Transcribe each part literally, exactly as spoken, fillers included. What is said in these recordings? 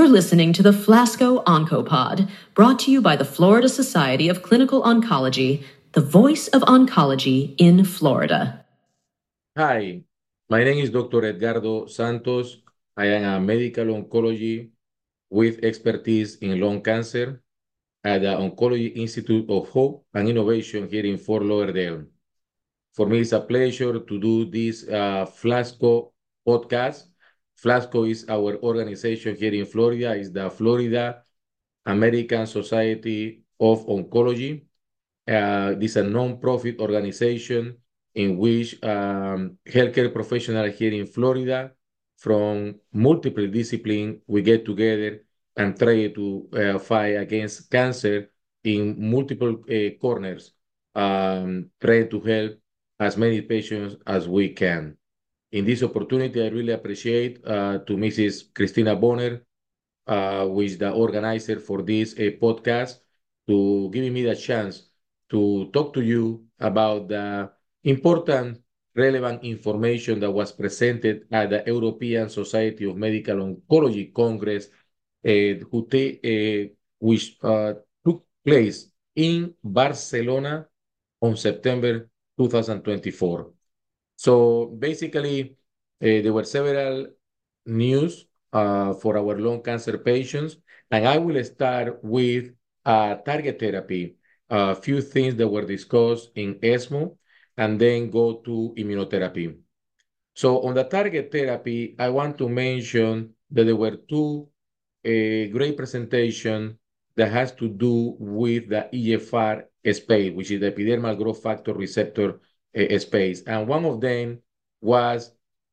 You're listening to the Flasco Oncopod, brought to you by the Florida Society of Clinical Oncology, the voice of oncology in Florida. Hi, my name is Doctor Edgardo Santos. I am a medical oncology with expertise in lung cancer at the Oncology Institute of Hope and Innovation here in Fort Lauderdale. For me, it's a pleasure to do this uh, Flasco podcast. Flasco is our organization here in Florida. It's the Florida American Society of Oncology. Uh, this is a non-profit organization in which um, healthcare professionals here in Florida from multiple disciplines, we get together and try to uh, fight against cancer in multiple uh, corners, um, try to help as many patients as we can. In this opportunity, I really appreciate uh, to Missus Christina Bonner, uh, who is the organizer for this uh, podcast, to giving me the chance to talk to you about the important, relevant information that was presented at the European Society of Medical Oncology Congress, uh, who te, uh, which uh, took place in Barcelona on September two thousand twenty-four. So basically, uh, there were several news uh, for our lung cancer patients, and I will start with uh, target therapy, a few things that were discussed in ESMO, and then go to immunotherapy. So on the target therapy, I want to mention that there were two uh, great presentation that has to do with the E F R space, which is the epidermal growth factor receptor uh, space. And one of them was,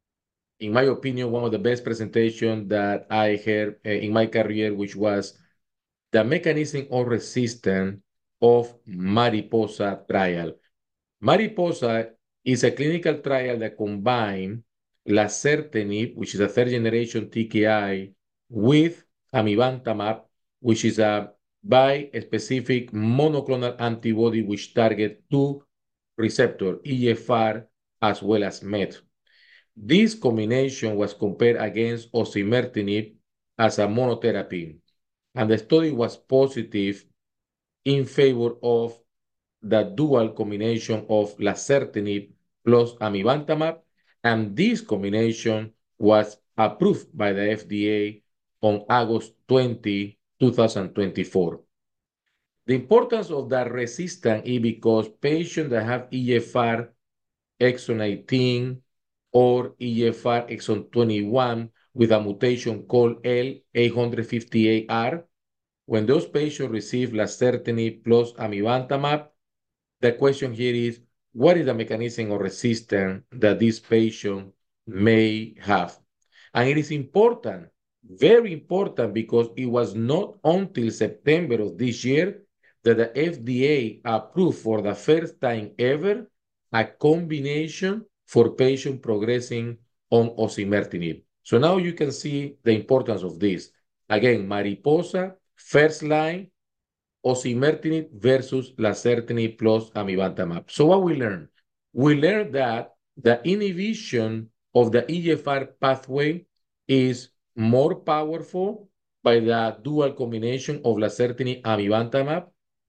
in my opinion, one of the best presentation that I heard uh, in my career, which was the mechanism of resistance of Mariposa trial. Mariposa is a clinical trial that combines lazertinib, which is a third generation T K I, with amivantamab, which is a bispecific monoclonal antibody which target two receptor, E F R as well as M E T. This combination was compared against osimertinib as a monotherapy, and the study was positive in favor of the dual combination of lazertinib plus amivantamab, and this combination was approved by the F D A on August twentieth, two thousand twenty-four. The importance of that resistance is because patients that have E F R exon eighteen or E F R exon twenty-one with a mutation called L eight fifty-eight R, when those patients receive lazertinib plus amivantamab, the question here is, what is the mechanism of resistance that this patient may have? And it is important, very important, because it was not until September of this year that the F D A approved for the first time ever a combination for patients progressing on osimertinib. So now you can see the importance of this. Again, Mariposa, first line, osimertinib versus lazertinib plus amivantamab. So what we learned? We learned that the inhibition of the E G F R pathway is more powerful by the dual combination of lazertinib and amivantamab.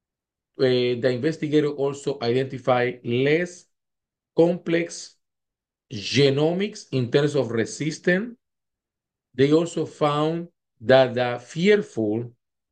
Uh, the investigator also identified less complex genomics in terms of resistance. They also found that the fearful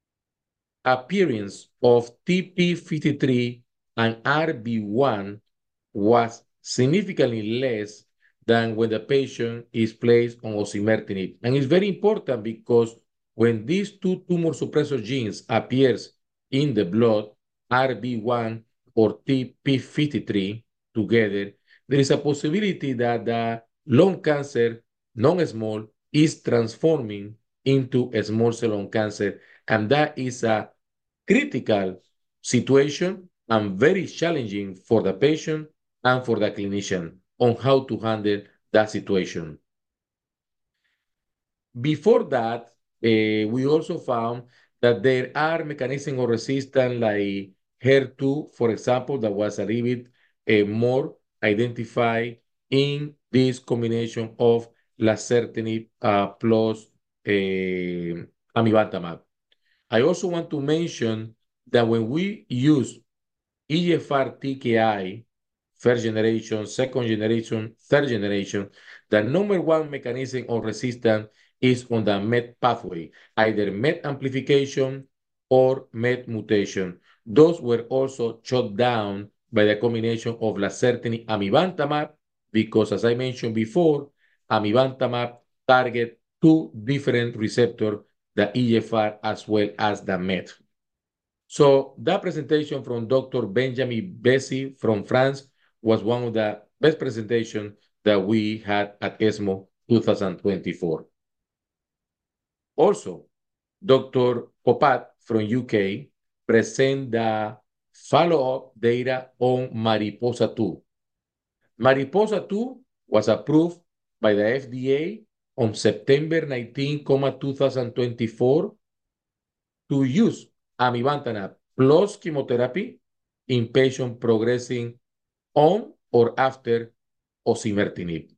appearance of T P fifty-three and R B one was significantly less than when the patient is placed on osimertinib. And it's very important because when these two tumor suppressor genes appears in the blood, R B one or T P fifty-three together, there is a possibility that the lung cancer, non-small, is transforming into a small cell lung cancer. And that is a critical situation and very challenging for the patient and for the clinician on how to handle that situation. Before that, uh, we also found that there are mechanisms of resistance like H E R two, for example, that was a little bit uh, more identified in this combination of lazertinib uh, plus uh, amivantamab. I also want to mention that when we use E G F R T K I, first generation, second generation, third generation, the number one mechanism of resistance is on the MET pathway, either MET amplification or MET mutation. Those were also shut down by the combination of lazertinib amivantamab, because as I mentioned before, amivantamab target two different receptors, the E G F R as well as the MET. So that presentation from Doctor Benjamin Bessy from France was one of the best presentations that we had at ESMO twenty twenty-four. Also, Doctor Popat from U K present the follow-up data on Mariposa two. Mariposa two was approved by the F D A on September nineteenth, twenty twenty-four to use amivantamab plus chemotherapy in patients progressing on or after osimertinib.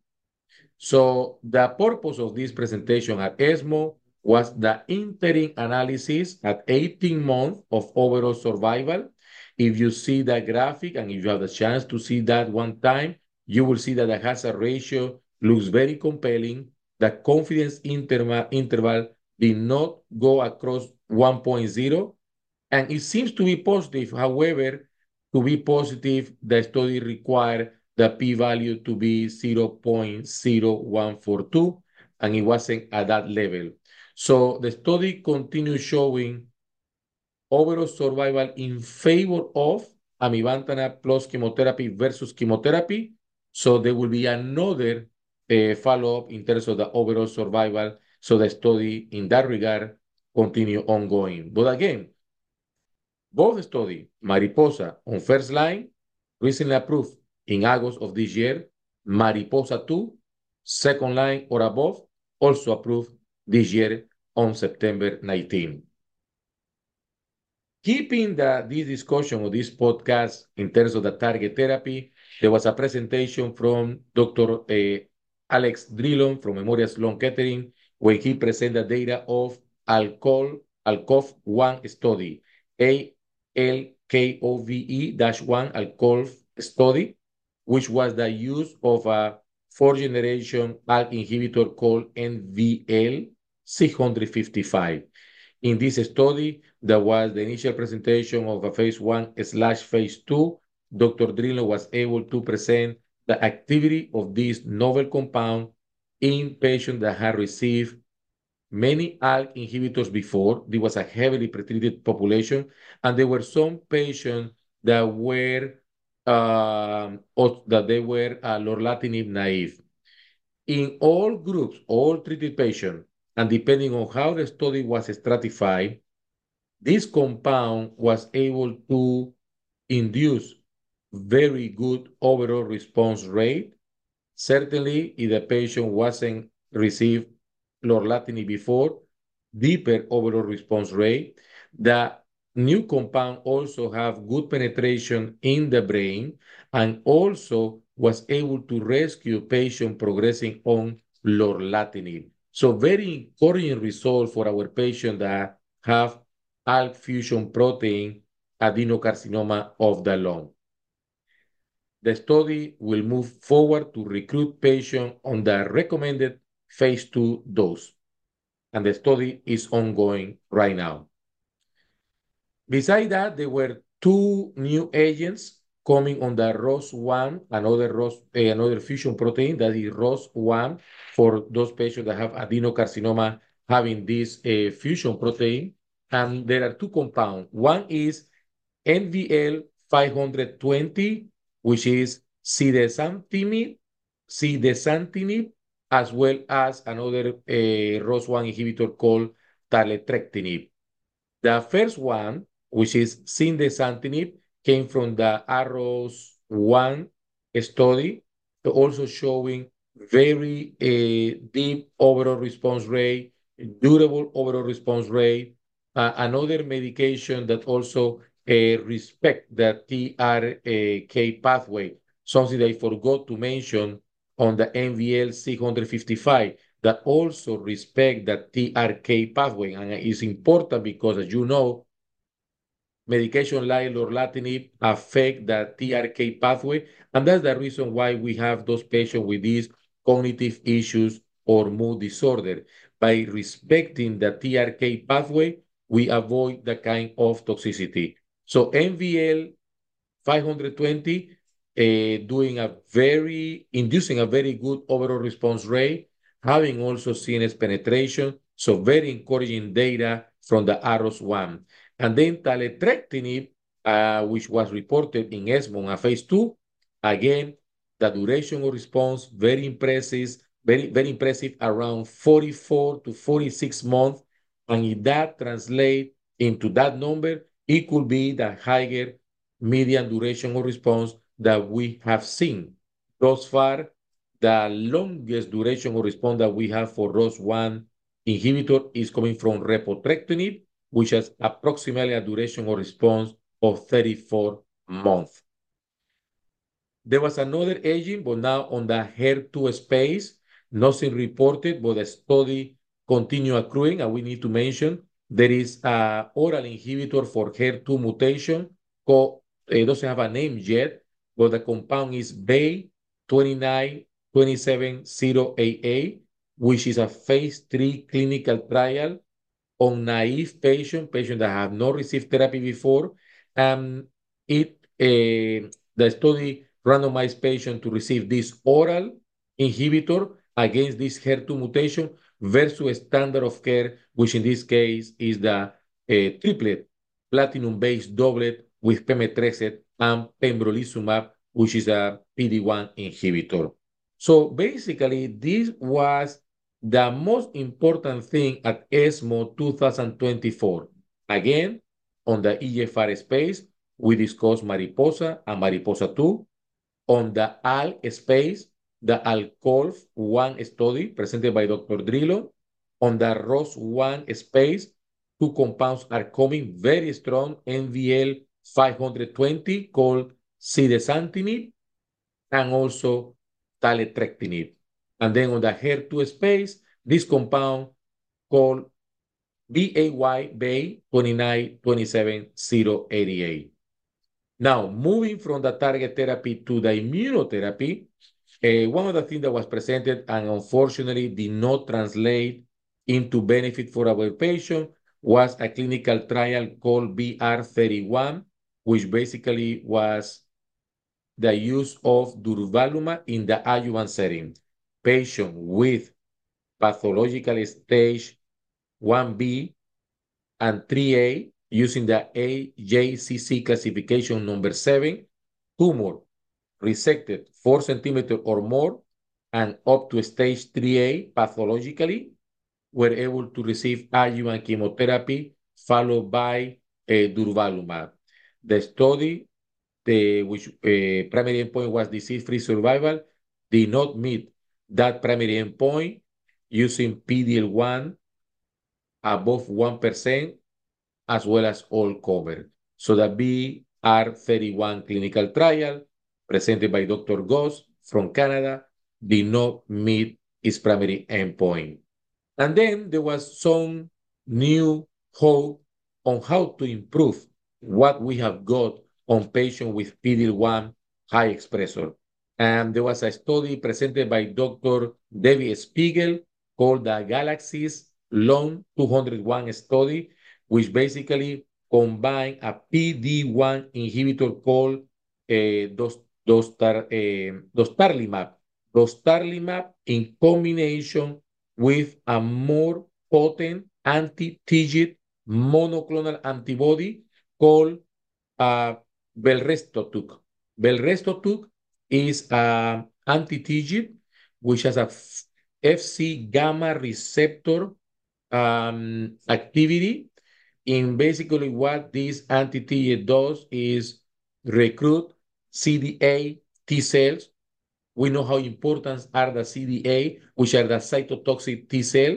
So the purpose of this presentation at ESMO was the interim analysis at eighteen months of overall survival. If you see the graphic and if you have the chance to see that one time, you will see that the hazard ratio looks very compelling. The confidence interval, interval did not go across one point zero, and it seems to be positive. However, to be positive, the study required the p-value to be zero point zero one four two, and it wasn't at that level. So the study continued showing overall survival in favor of amivantamab plus chemotherapy versus chemotherapy. So there will be another uh, follow-up in terms of the overall survival. So the study in that regard continue ongoing. But again, both studies, Mariposa on first line, recently approved in August of this year. Mariposa two, second line or above, also approved this year on September nineteenth. Keeping the, this discussion or this podcast in terms of the target therapy, there was a presentation from Doctor Uh, Alex Drillon from Memorial Sloan Kettering, where he presented data of ALCOV one study, A L K O V E one ALCOV study, which was the use of a fourth generation A L K inhibitor called N V L six fifty-five. In this study, there was the initial presentation of a phase one slash phase two. Doctor Drillon was able to present the activity of this novel compound in patients that had received many A L K inhibitors before. There was a heavily pretreated population, and there were some patients that were uh, that they were uh, lorlatinib naive. In all groups, all treated patients, and depending on how the study was stratified, this compound was able to induce very good overall response rate. Certainly, if the patient wasn't received lorlatinib before, deeper overall response rate. The new compound also have good penetration in the brain and also was able to rescue patient progressing on lorlatinib. So very encouraging result for our patient that have A L K fusion protein adenocarcinoma of the lung. The study will move forward to recruit patients on the recommended phase two dose, and the study is ongoing right now. Besides that, there were two new agents coming on the R O S one, another R O S, uh, another fusion protein, that is R O S one, for those patients that have adenocarcinoma having this uh, fusion protein. And there are two compounds. One is N V L five twenty, which is zidesamtinib, zidesamtinib, as well as another uh, R O S one inhibitor called taletrectinib. The first one, which is zidesamtinib, came from the R O S one study, also showing very uh, deep overall response rate, durable overall response rate. Uh, another medication that also uh, respect the T R K pathway, something I forgot to mention on the N V L six fifty-five. that also respect the T R K pathway. And it's important because, as you know, medication like lorlatinib affect the T R K pathway. And that's the reason why we have those patients with these cognitive issues or mood disorder. By respecting the T R K pathway, we avoid the kind of toxicity. So N V L five twenty uh, doing a very, inducing a very good overall response rate, having also C N S penetration, so very encouraging data from the ARROS one. And then taletrectinib, uh, which was reported in ESMO in a phase two, again, the duration of response, very impressive, very, very impressive, around forty-four to forty-six months. And if that translates into that number, it could be the higher median duration of response that we have seen. Thus far, the longest duration of response that we have for R O S one inhibitor is coming from repotrectinib, which has approximately a duration of response of thirty-four months. There was another agent, but now on the H E R two space, nothing reported, but the study continue accruing, and we need to mention there is an oral inhibitor for H E R two mutation called, it doesn't have a name yet, but the compound is B E two nine two seven zero eight eight, which is a phase three clinical trial on naive patients, patients that have not received therapy before. And it uh, the study randomized patients to receive this oral inhibitor against this H E R two mutation versus standard of care, which in this case is the uh, triplet, platinum-based doublet with pemetrexed and pembrolizumab, which is a P D one inhibitor. So basically, this was the most important thing at ESMO twenty twenty-four. Again, on the E G F R space, we discussed Mariposa and Mariposa two. On the A L space, the ALCOLF one study presented by Doctor Drillo. On the R O S one space, two compounds are coming very strong, N V L five twenty called zidesamtinib and also taletrectinib. And then on the H E R two space, this compound called B A Y, B A two nine two seven zero eight eight. Now, moving from the target therapy to the immunotherapy, uh, one of the things that was presented and unfortunately did not translate into benefit for our patient was a clinical trial called B R thirty-one, which basically was the use of durvalumab in the adjuvant setting. Patient with pathological stage one B and three A using the A J C C classification number seven, tumor resected four centimeters or more and up to stage three A pathologically were able to receive adjuvant chemotherapy followed by uh, durvalumab. The study, the, which uh, primary endpoint was disease-free survival, did not meet that primary endpoint using P D L one above one percent as well as all comer. So the B R thirty-one clinical trial presented by Doctor Goss from Canada did not meet its primary endpoint. And then there was some new hope on how to improve what we have got on patients with P D L one high expressor. And there was a study presented by Doctor David Spiegel called the Galaxies Lung two oh one study, which basically combined a P D one inhibitor called uh, dos, dostar, uh, dostarlimab, dostarlimab in combination with a more potent anti-TIGIT monoclonal antibody called uh, belrestotug. Belrestotug is an anti-TIGIT which has a F C gamma receptor um, activity. In basically what this anti-TIGIT does is recruit C D A T cells. We know how important are the C D A, which are the cytotoxic T cell,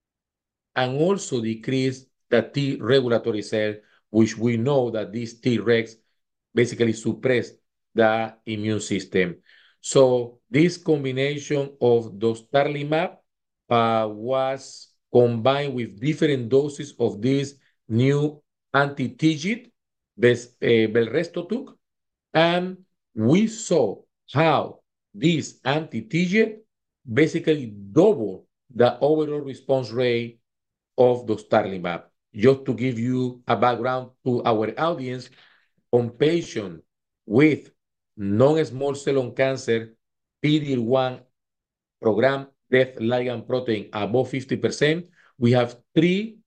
and also decrease the T regulatory cell, which we know that these Tregs basically suppress the immune system. So this combination of dostarlimab uh, was combined with different doses of this new anti-TIGIT, Bes- uh, Belrestotug, and we saw how this anti-TIGIT basically doubled the overall response rate of dostarlimab. Just to give you a background to our audience, on patients with non-small cell lung cancer, P D L one program death ligand protein above fifty percent, we have three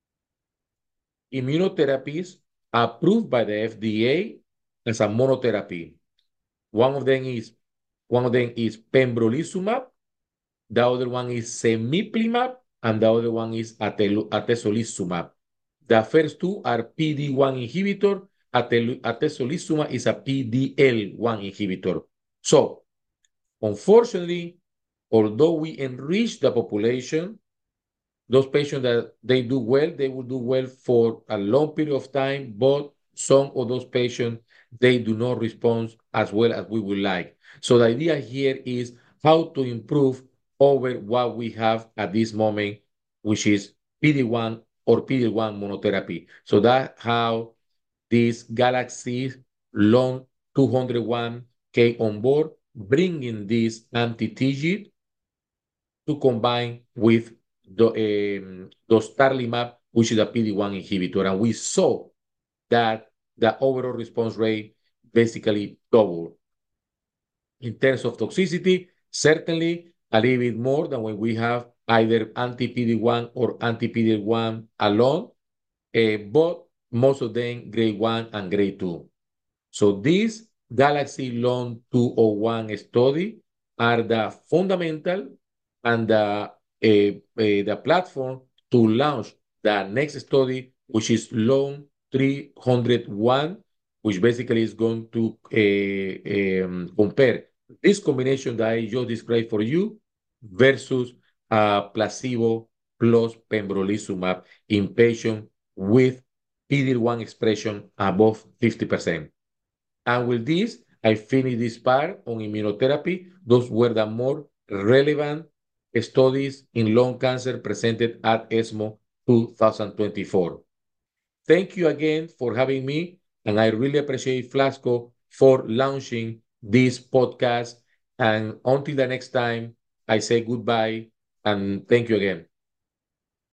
immunotherapies approved by the F D A as a monotherapy. One of them is one of them is pembrolizumab, the other one is cemiplimab, and the other one is atezolizumab. The first two are P D one inhibitor. Atezolizumab is a P D L one inhibitor. So, unfortunately, although we enrich the population, those patients that they do well, they will do well for a long period of time, but some of those patients, they do not respond as well as we would like. So the idea here is how to improve over what we have at this moment, which is P D one or P D one monotherapy. So that's how this Galaxy Lung two oh one came on board, bringing this anti-TIGIT to combine with the um, dostarlimab, which is a P D one inhibitor. And we saw that the overall response rate basically doubled. In terms of toxicity, certainly a little bit more than when we have either anti-P D one or anti-P D one alone, uh, but most of them grade one and grade two. So this Galaxy Lung two oh one study are the fundamental and the, uh, uh, the platform to launch the next study, which is Lung three oh one, which basically is going to uh, um, compare this combination that I just described for you versus uh, placebo plus pembrolizumab in patients with P D L one expression above fifty percent. And with this, I finish this part on immunotherapy. Those were the more relevant studies in lung cancer presented at ESMO two thousand twenty-four. Thank you again for having me, and I really appreciate Flasco for launching this podcast. And until the next time, I say goodbye and thank you again.